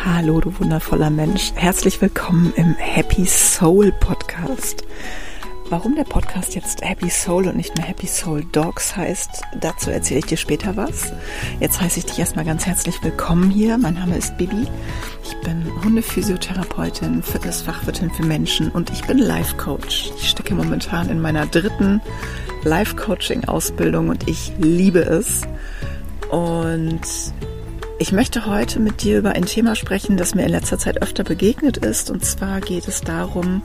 Hallo, du wundervoller Mensch. Herzlich willkommen im Happy Soul Podcast. Warum der Podcast jetzt Happy Soul und nicht mehr Happy Soul Dogs heißt, dazu erzähle ich dir später was. Jetzt heiße ich dich erstmal ganz herzlich willkommen hier. Mein Name ist Bibi. Ich bin Hundephysiotherapeutin, Fitnessfachwirtin für Menschen und ich bin Life Coach. Ich stecke momentan in meiner 3. Life Coaching Ausbildung und ich liebe es. Und ich möchte heute mit dir über ein Thema sprechen, das mir in letzter Zeit öfter begegnet ist. Und zwar geht es darum,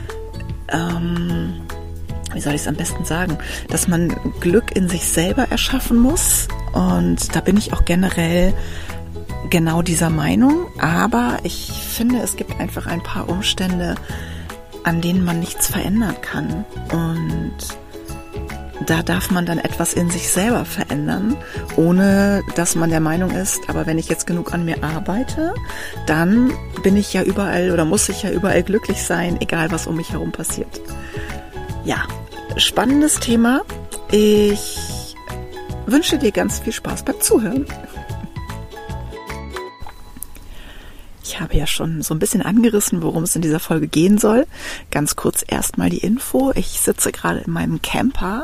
wie soll ich es am besten sagen, dass man Glück in sich selber erschaffen muss. Und da bin ich auch generell genau dieser Meinung. Aber ich finde, es gibt einfach ein paar Umstände, an denen man nichts verändern kann. Und da darf man dann etwas in sich selber verändern, ohne dass man der Meinung ist, aber wenn ich jetzt genug an mir arbeite, dann bin ich ja überall oder muss ich ja überall glücklich sein, egal was um mich herum passiert. Ja, spannendes Thema. Ich wünsche dir ganz viel Spaß beim Zuhören. Ich habe ja schon so ein bisschen angerissen, worum es in dieser Folge gehen soll. Ganz kurz erstmal die Info. Ich sitze gerade in meinem Camper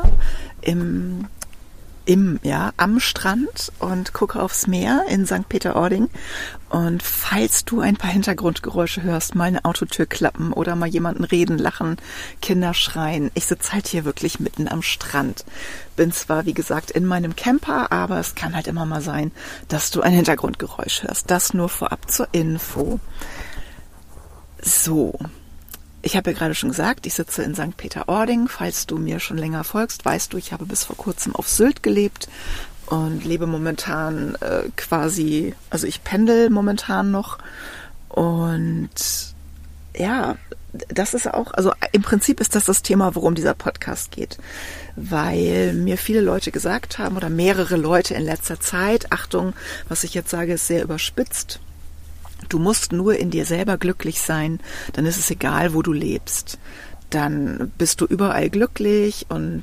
am Strand und gucke aufs Meer in St. Peter-Ording. Und falls du ein paar Hintergrundgeräusche hörst, mal eine Autotür klappen oder mal jemanden reden, lachen, Kinder schreien. Ich sitze halt hier wirklich mitten am Strand. Bin zwar, wie gesagt, in meinem Camper, aber es kann halt immer mal sein, dass du ein Hintergrundgeräusch hörst. Das nur vorab zur Info. So. Ich habe ja gerade schon gesagt, ich sitze in St. Peter-Ording. Falls du mir schon länger folgst, weißt du, ich habe bis vor kurzem auf Sylt gelebt und lebe momentan also ich pendel momentan noch. Und ja, das ist auch, also im Prinzip ist das Thema, worum dieser Podcast geht. Weil mir viele Leute gesagt haben oder mehrere Leute in letzter Zeit, Achtung, was ich jetzt sage, ist sehr überspitzt. Du musst nur in dir selber glücklich sein, dann ist es egal, wo du lebst. Dann bist du überall glücklich und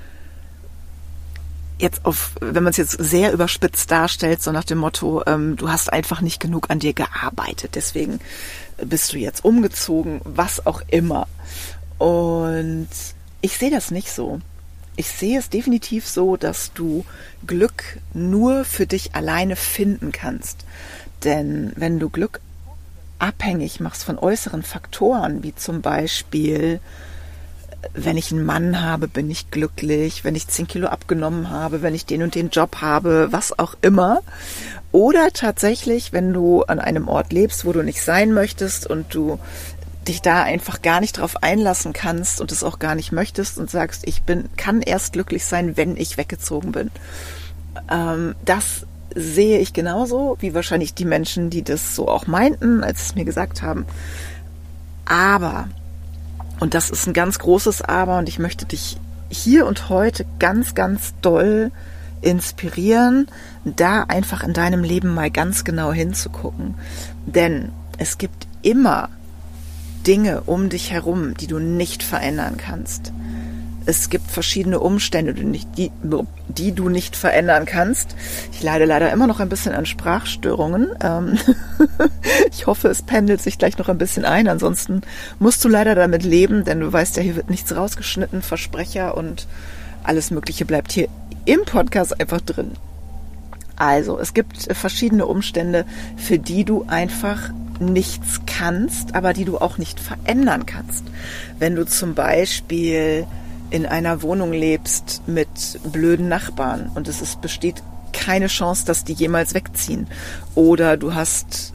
jetzt wenn man es jetzt sehr überspitzt darstellt, so nach dem Motto, du hast einfach nicht genug an dir gearbeitet, deswegen bist du jetzt umgezogen, was auch immer. Und ich sehe das nicht so. Ich sehe es definitiv so, dass du Glück nur für dich alleine finden kannst. Denn wenn du Glück abhängig machst von äußeren Faktoren, wie zum Beispiel, wenn ich einen Mann habe, bin ich glücklich, wenn ich 10 Kilo abgenommen habe, wenn ich den und den Job habe, was auch immer. Oder tatsächlich, wenn du an einem Ort lebst, wo du nicht sein möchtest und du dich da einfach gar nicht drauf einlassen kannst und es auch gar nicht möchtest und sagst, kann erst glücklich sein, wenn ich weggezogen bin. Das sehe ich genauso, wie wahrscheinlich die Menschen, die das so auch meinten, als sie es mir gesagt haben. Aber, und das ist ein ganz großes Aber, und ich möchte dich hier und heute ganz, ganz doll inspirieren, da einfach in deinem Leben mal ganz genau hinzugucken. Denn es gibt immer Dinge um dich herum, die du nicht verändern kannst. Es gibt verschiedene Umstände, die du nicht verändern kannst. Ich leide leider immer noch ein bisschen an Sprachstörungen. Ich hoffe, es pendelt sich gleich noch ein bisschen ein. Ansonsten musst du leider damit leben, denn du weißt ja, hier wird nichts rausgeschnitten, Versprecher und alles Mögliche bleibt hier im Podcast einfach drin. Also, es gibt verschiedene Umstände, für die du einfach nichts kannst, aber die du auch nicht verändern kannst. Wenn du zum Beispiel in einer Wohnung lebst mit blöden Nachbarn und besteht keine Chance, dass die jemals wegziehen. Oder du hast,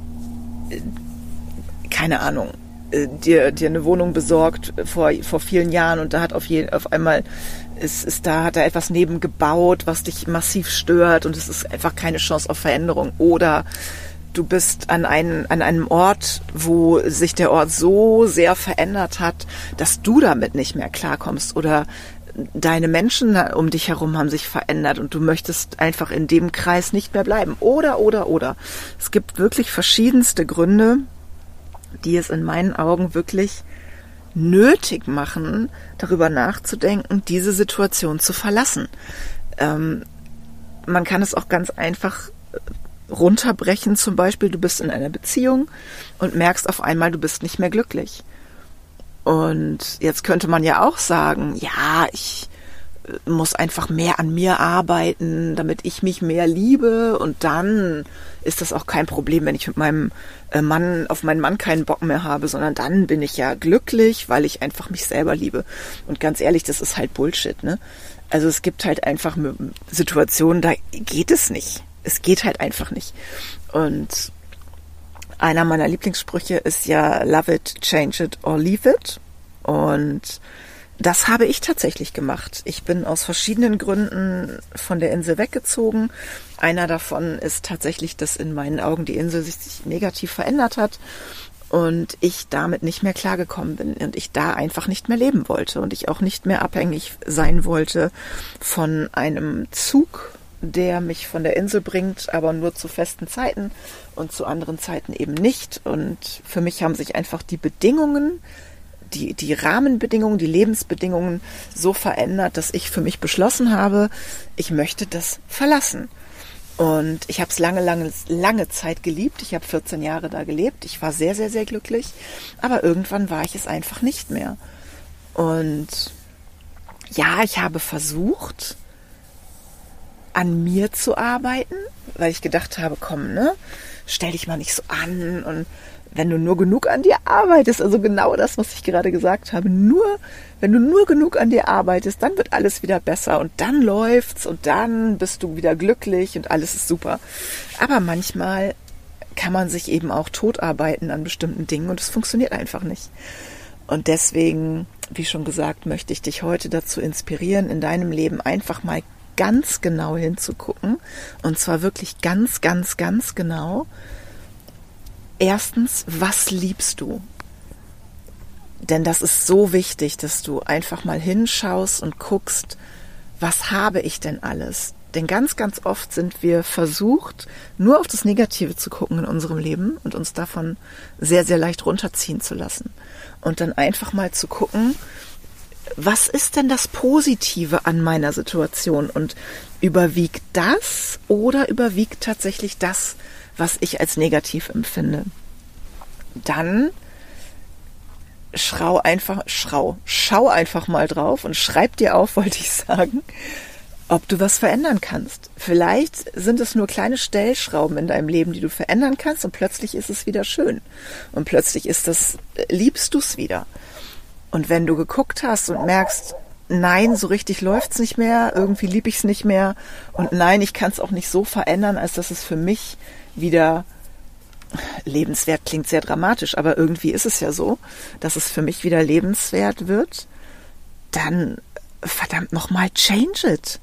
keine Ahnung, dir eine Wohnung besorgt vor vielen Jahren und da hat auf einmal hat da etwas neben gebaut, was dich massiv stört und es ist einfach keine Chance auf Veränderung. Oder du bist an einem Ort, wo sich der Ort so sehr verändert hat, dass du damit nicht mehr klarkommst oder deine Menschen um dich herum haben sich verändert und du möchtest einfach in dem Kreis nicht mehr bleiben. Oder. Es gibt wirklich verschiedenste Gründe, die es in meinen Augen wirklich nötig machen, darüber nachzudenken, diese Situation zu verlassen. Man kann es auch ganz einfach runterbrechen, zum Beispiel, du bist in einer Beziehung und merkst auf einmal, du bist nicht mehr glücklich. Und jetzt könnte man ja auch sagen, ja, ich muss einfach mehr an mir arbeiten, damit ich mich mehr liebe, und dann ist das auch kein Problem, wenn ich mit meinem auf meinen Mann keinen Bock mehr habe, sondern dann bin ich ja glücklich, weil ich einfach mich selber liebe. Und ganz ehrlich, das ist halt Bullshit, ne? Also es gibt halt einfach Situationen, da geht es nicht. Es geht halt einfach nicht. Und einer meiner Lieblingssprüche ist ja Love it, change it or leave it. Und das habe ich tatsächlich gemacht. Ich bin aus verschiedenen Gründen von der Insel weggezogen. Einer davon ist tatsächlich, dass in meinen Augen die Insel sich negativ verändert hat und ich damit nicht mehr klargekommen bin und ich da einfach nicht mehr leben wollte und ich auch nicht mehr abhängig sein wollte von einem Zug, der mich von der Insel bringt, aber nur zu festen Zeiten und zu anderen Zeiten eben nicht. Und für mich haben sich einfach die Bedingungen, die Rahmenbedingungen, die Lebensbedingungen so verändert, dass ich für mich beschlossen habe, ich möchte das verlassen. Und ich habe es lange Zeit geliebt. Ich habe 14 Jahre da gelebt. Ich war sehr, sehr, sehr glücklich. Aber irgendwann war ich es einfach nicht mehr. Und ja, ich habe versucht, an mir zu arbeiten, weil ich gedacht habe, komm, ne, stell dich mal nicht so an, und wenn du nur genug an dir arbeitest, also genau das, was ich gerade gesagt habe, wenn du nur genug an dir arbeitest, dann wird alles wieder besser und dann läuft's und dann bist du wieder glücklich und alles ist super. Aber manchmal kann man sich eben auch totarbeiten an bestimmten Dingen und es funktioniert einfach nicht. Und deswegen, wie schon gesagt, möchte ich dich heute dazu inspirieren, in deinem Leben einfach mal ganz genau hinzugucken, und zwar wirklich ganz, ganz, ganz genau. Erstens, was liebst du? Denn das ist so wichtig, dass du einfach mal hinschaust und guckst, was habe ich denn alles? Denn ganz, ganz oft sind wir versucht, nur auf das Negative zu gucken in unserem Leben und uns davon sehr, sehr leicht runterziehen zu lassen. Und dann einfach mal zu gucken, was ist denn das Positive an meiner Situation? Und überwiegt das oder überwiegt tatsächlich das, was ich als negativ empfinde? Dann schau einfach mal drauf und schreib dir auf, wollte ich sagen, ob du was verändern kannst. Vielleicht sind es nur kleine Stellschrauben in deinem Leben, die du verändern kannst, und plötzlich ist es wieder schön. Und plötzlich liebst du es wieder. Und wenn du geguckt hast und merkst, nein, so richtig läuft's nicht mehr, irgendwie lieb ich's nicht mehr, und nein, ich kann es auch nicht so verändern, als dass es für mich wieder lebenswert, klingt sehr dramatisch, aber irgendwie ist es ja so, dass es für mich wieder lebenswert wird, dann verdammt nochmal, change it.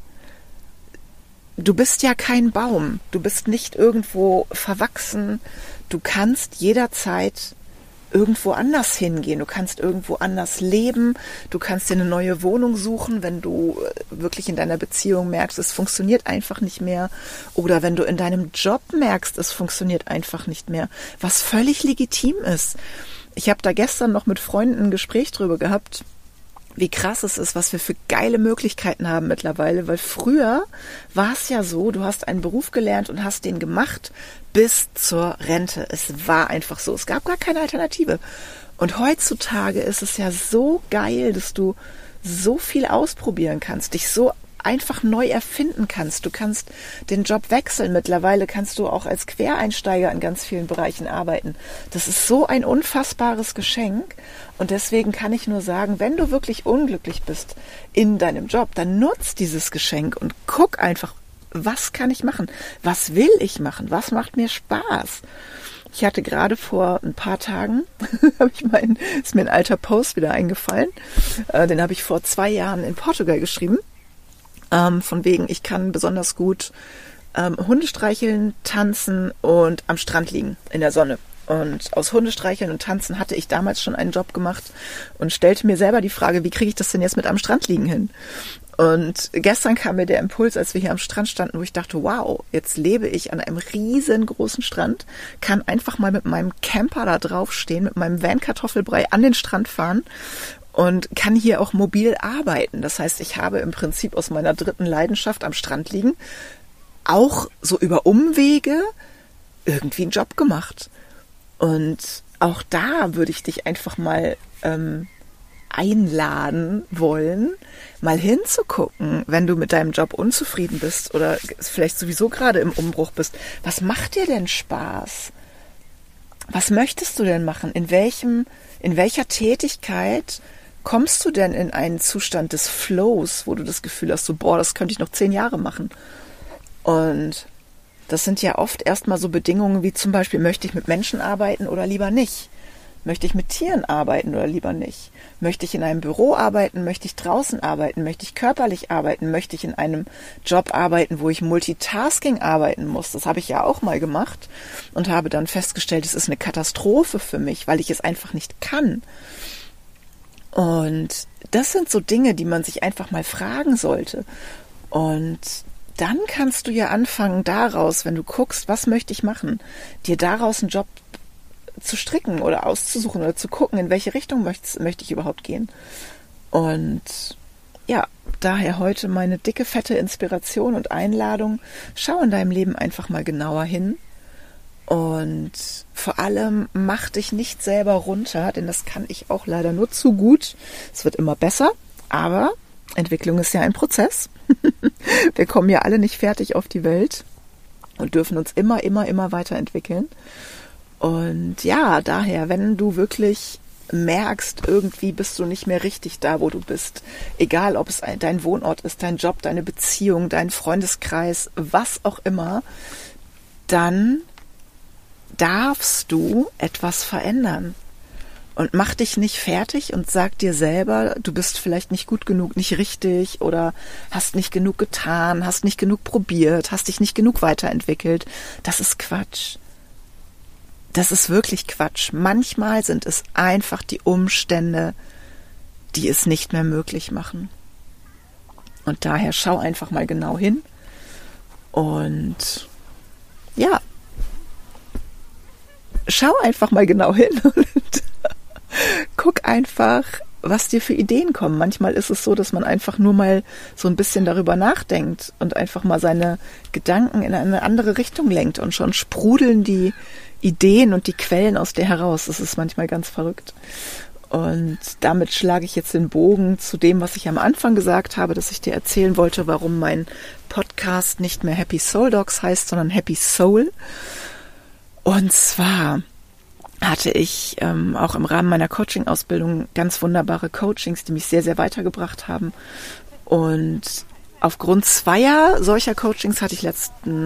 Du bist ja kein Baum, du bist nicht irgendwo verwachsen, du kannst jederzeit irgendwo anders hingehen, du kannst irgendwo anders leben, du kannst dir eine neue Wohnung suchen, wenn du wirklich in deiner Beziehung merkst, es funktioniert einfach nicht mehr, oder wenn du in deinem Job merkst, es funktioniert einfach nicht mehr, was völlig legitim ist. Ich habe da gestern noch mit Freunden ein Gespräch drüber gehabt, wie krass es ist, was wir für geile Möglichkeiten haben mittlerweile, weil früher war es ja so, du hast einen Beruf gelernt und hast den gemacht bis zur Rente. Es war einfach so, es gab gar keine Alternative. Und heutzutage ist es ja so geil, dass du so viel ausprobieren kannst, dich so einfach neu erfinden kannst. Du kannst den Job wechseln. Mittlerweile kannst du auch als Quereinsteiger in ganz vielen Bereichen arbeiten. Das ist so ein unfassbares Geschenk. Und deswegen kann ich nur sagen, wenn du wirklich unglücklich bist in deinem Job, dann nutz dieses Geschenk und guck einfach, was kann ich machen? Was will ich machen? Was macht mir Spaß? Ich hatte gerade vor ein paar Tagen, ist mir ein alter Post wieder eingefallen, den habe ich vor 2 Jahren in Portugal geschrieben. Von wegen, ich kann besonders gut Hunde streicheln, tanzen und am Strand liegen in der Sonne. Und aus Hundestreicheln und Tanzen hatte ich damals schon einen Job gemacht und stellte mir selber die Frage, wie kriege ich das denn jetzt mit am Strand liegen hin? Und gestern kam mir der Impuls, als wir hier am Strand standen, wo ich dachte, wow, jetzt lebe ich an einem riesengroßen Strand, kann einfach mal mit meinem Camper da draufstehen, mit meinem Van Kartoffelbrei an den Strand fahren und kann hier auch mobil arbeiten. Das heißt, ich habe im Prinzip aus meiner dritten Leidenschaft am Strand liegen auch so über Umwege irgendwie einen Job gemacht. Und auch da würde ich dich einfach mal einladen wollen, mal hinzugucken, wenn du mit deinem Job unzufrieden bist oder vielleicht sowieso gerade im Umbruch bist. Was macht dir denn Spaß? Was möchtest du denn machen? In welcher Tätigkeit kommst du denn in einen Zustand des Flows, wo du das Gefühl hast, so, boah, das könnte ich noch 10 Jahre machen? Und das sind ja oft erstmal so Bedingungen wie zum Beispiel, möchte ich mit Menschen arbeiten oder lieber nicht? Möchte ich mit Tieren arbeiten oder lieber nicht? Möchte ich in einem Büro arbeiten? Möchte ich draußen arbeiten? Möchte ich körperlich arbeiten? Möchte ich in einem Job arbeiten, wo ich Multitasking arbeiten muss? Das habe ich ja auch mal gemacht und habe dann festgestellt, es ist eine Katastrophe für mich, weil ich es einfach nicht kann. Und das sind so Dinge, die man sich einfach mal fragen sollte. Und dann kannst du ja anfangen daraus, wenn du guckst, was möchte ich machen, dir daraus einen Job zu stricken oder auszusuchen oder zu gucken, in welche Richtung möchte ich überhaupt gehen. Und ja, daher heute meine dicke, fette Inspiration und Einladung. Schau in deinem Leben einfach mal genauer hin und vor allem mach dich nicht selber runter, denn das kann ich auch leider nur zu gut. Es wird immer besser, aber Entwicklung ist ja ein Prozess. Wir kommen ja alle nicht fertig auf die Welt und dürfen uns immer weiterentwickeln. Und ja, daher, wenn du wirklich merkst, irgendwie bist du nicht mehr richtig da, wo du bist, egal ob es dein Wohnort ist, dein Job, deine Beziehung, dein Freundeskreis, was auch immer, dann darfst du etwas verändern. Und mach dich nicht fertig und sag dir selber, du bist vielleicht nicht gut genug, nicht richtig oder hast nicht genug getan, hast nicht genug probiert, hast dich nicht genug weiterentwickelt. Das ist Quatsch. Das ist wirklich Quatsch. Manchmal sind es einfach die Umstände, die es nicht mehr möglich machen. Und daher schau einfach mal genau hin. Und ja, schau einfach mal genau hin und guck einfach, was dir für Ideen kommen. Manchmal ist es so, dass man einfach nur mal so ein bisschen darüber nachdenkt und einfach mal seine Gedanken in eine andere Richtung lenkt und schon sprudeln die Ideen und die Quellen aus dir heraus. Das ist manchmal ganz verrückt. Und damit schlage ich jetzt den Bogen zu dem, was ich am Anfang gesagt habe, dass ich dir erzählen wollte, warum mein Podcast nicht mehr Happy Soul Dogs heißt, sondern Happy Soul. Und zwar hatte ich auch im Rahmen meiner Coaching-Ausbildung ganz wunderbare Coachings, die mich sehr, sehr weitergebracht haben. Und aufgrund 2 solcher Coachings hatte ich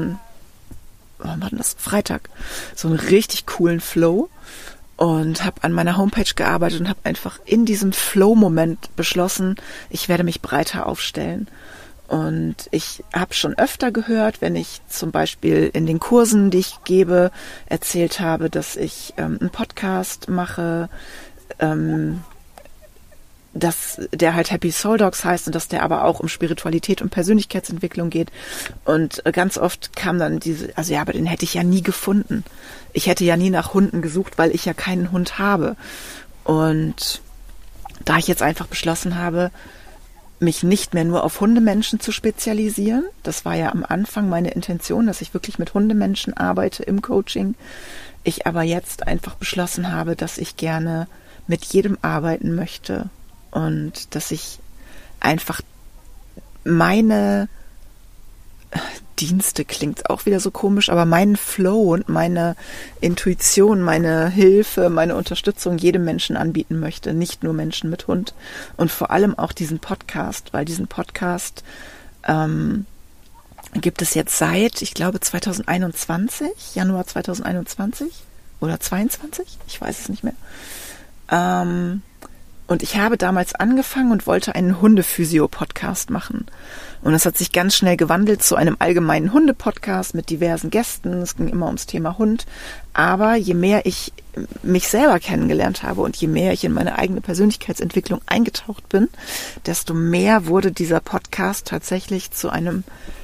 Freitag, so einen richtig coolen Flow und habe an meiner Homepage gearbeitet und habe einfach in diesem Flow-Moment beschlossen, ich werde mich breiter aufstellen. Und ich habe schon öfter gehört, wenn ich zum Beispiel in den Kursen, die ich gebe, erzählt habe, dass ich einen Podcast mache, dass der halt Happy Soul Dogs heißt und dass der aber auch um Spiritualität und Persönlichkeitsentwicklung geht. Und ganz oft kam dann aber den hätte ich ja nie gefunden. Ich hätte ja nie nach Hunden gesucht, weil ich ja keinen Hund habe. Und da ich jetzt einfach beschlossen habe, mich nicht mehr nur auf Hundemenschen zu spezialisieren. Das war ja am Anfang meine Intention, dass ich wirklich mit Hundemenschen arbeite im Coaching. Ich aber jetzt einfach beschlossen habe, dass ich gerne mit jedem arbeiten möchte und dass ich einfach meine Dienste, klingt auch wieder so komisch, aber meinen Flow und meine Intuition, meine Hilfe, meine Unterstützung jedem Menschen anbieten möchte, nicht nur Menschen mit Hund und vor allem auch diesen Podcast, weil diesen Podcast gibt es jetzt seit, ich glaube 2021, Januar 2021 oder 22, ich weiß es nicht mehr. Und ich habe damals angefangen und wollte einen Hundephysio-Podcast machen. Und das hat sich ganz schnell gewandelt zu einem allgemeinen Hunde-Podcast mit diversen Gästen. Es ging immer ums Thema Hund. Aber je mehr ich mich selber kennengelernt habe und je mehr ich in meine eigene Persönlichkeitsentwicklung eingetaucht bin, desto mehr wurde dieser Podcast tatsächlich zu einem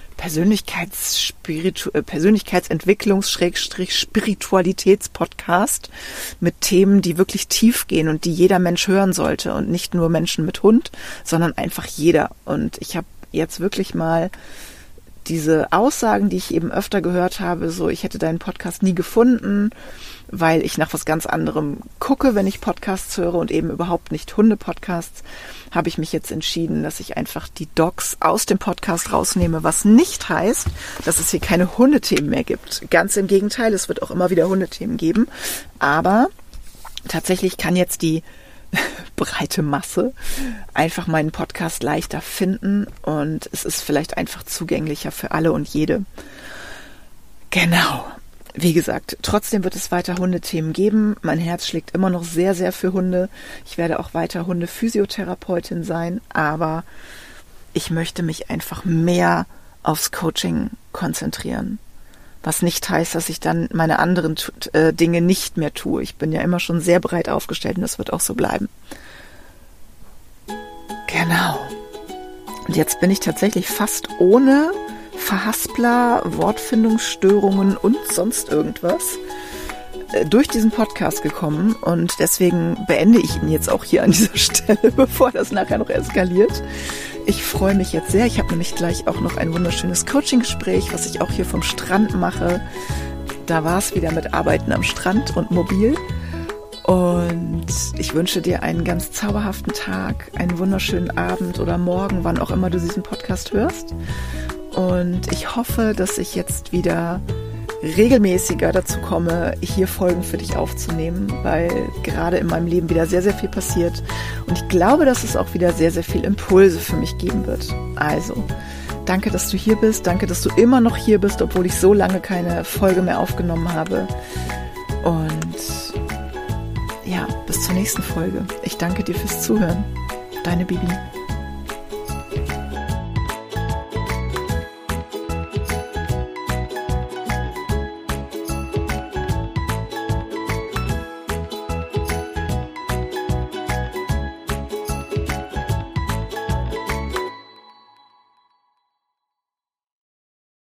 Persönlichkeitsentwicklungs-Spiritualitäts-Podcast mit Themen, die wirklich tief gehen und die jeder Mensch hören sollte und nicht nur Menschen mit Hund, sondern einfach jeder. Und ich habe jetzt wirklich mal diese Aussagen, die ich eben öfter gehört habe, so ich hätte deinen Podcast nie gefunden, weil ich nach was ganz anderem gucke, wenn ich Podcasts höre und eben überhaupt nicht Hunde-Podcasts, habe ich mich jetzt entschieden, dass ich einfach die Dogs aus dem Podcast rausnehme, was nicht heißt, dass es hier keine Hundethemen mehr gibt. Ganz im Gegenteil, es wird auch immer wieder Hundethemen geben, aber tatsächlich kann jetzt die breite Masse einfach meinen Podcast leichter finden und es ist vielleicht einfach zugänglicher für alle und jede. Genau. Wie gesagt, trotzdem wird es weiter Hundethemen geben. Mein Herz schlägt immer noch sehr, sehr für Hunde. Ich werde auch weiter Hunde-Physiotherapeutin sein, aber ich möchte mich einfach mehr aufs Coaching konzentrieren. Was nicht heißt, dass ich dann meine anderen Dinge nicht mehr tue. Ich bin ja immer schon sehr breit aufgestellt und das wird auch so bleiben. Genau. Und jetzt bin ich tatsächlich fast ohne Verhaspler, Wortfindungsstörungen und sonst irgendwas durch diesen Podcast gekommen und deswegen beende ich ihn jetzt auch hier an dieser Stelle, bevor das nachher noch eskaliert. Ich freue mich jetzt sehr. Ich habe nämlich gleich auch noch ein wunderschönes Coaching-Gespräch, was ich auch hier vom Strand mache. Da war es wieder mit Arbeiten am Strand und mobil. Und ich wünsche dir einen ganz zauberhaften Tag, einen wunderschönen Abend oder Morgen, wann auch immer du diesen Podcast hörst. Und ich hoffe, dass ich jetzt wieder regelmäßiger dazu komme, hier Folgen für dich aufzunehmen, weil gerade in meinem Leben wieder sehr, sehr viel passiert. Und ich glaube, dass es auch wieder sehr, sehr viel Impulse für mich geben wird. Also, danke, dass du hier bist. Danke, dass du immer noch hier bist, obwohl ich so lange keine Folge mehr aufgenommen habe. Und ja, bis zur nächsten Folge. Ich danke dir fürs Zuhören. Deine Bibi.